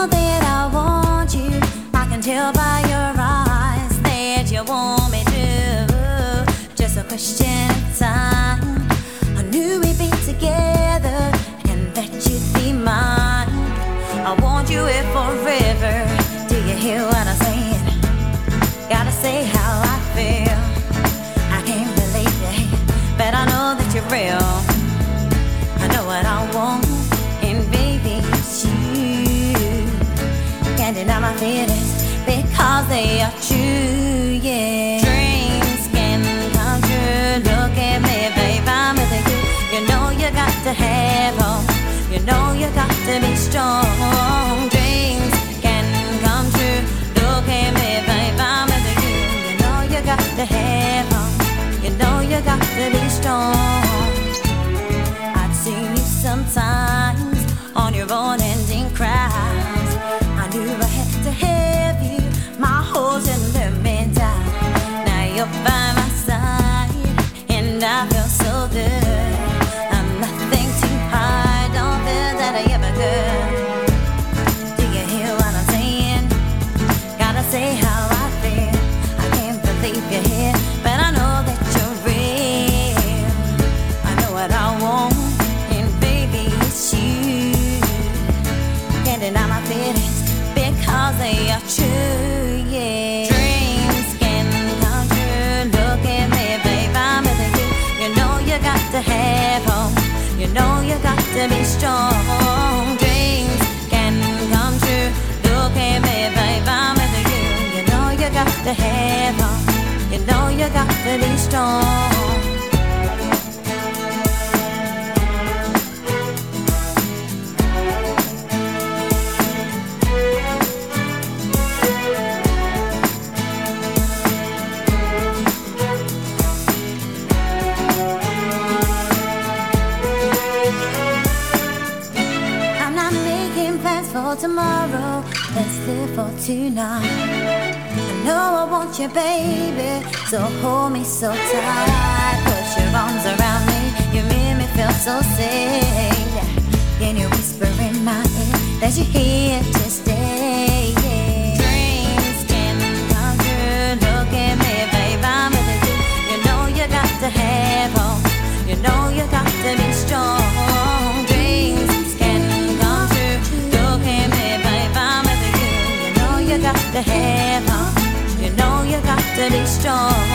know that I want you. I can tell by your eyes that you want me to. Just a question of time. I knew we'd be together and that you'd be mine. I want you here forever. Do you hear what I'm saying? Gotta say how I feel. I can't believe it, but I know that you're real. I know what I want, and baby, it's you. Can't deny my feelings because they are true, yeah. Dreams can come true. Look at me, babe, I'm with you. You know you got to have hope. You know you got to be strong. Dreams can come true. Look at me, babe, I'm with you. You know you got to have hope. You know you got to be strong. I've seen you sometimes on your own and in crowds. I knew I had to have you. My horse and let me down. Now you're by my side and I feel so good. I'm nothing too hard. Don't feel that I ever could. Do you hear what I'm saying? Gotta say how I feel. I can't believe you're here, but I know that you're real. I know what I want, and baby, it's you. Can't deny my feelings because they are true, yeah. Dreams can come true. Look at me, babe, I'm with you. You know you got to have hope. You know you got to be strong. Dreams can come true. Look at me, babe, I'm with you. You know you got to have hope. You know you got to be strong. For tomorrow, let's live for tonight. I know I want you, baby, so hold me so tight. Put your arms around me, you make me feel so safe. Can you whisper in my ear that you're here to stay? Yeah. Dreams can come true. Look at me, babe, I'm with you. You know you got to have hope. You know you got to be strong. Dreams can come true. Look at me, babe, I'm with you. You know you got to have hope. You know you got to be strong.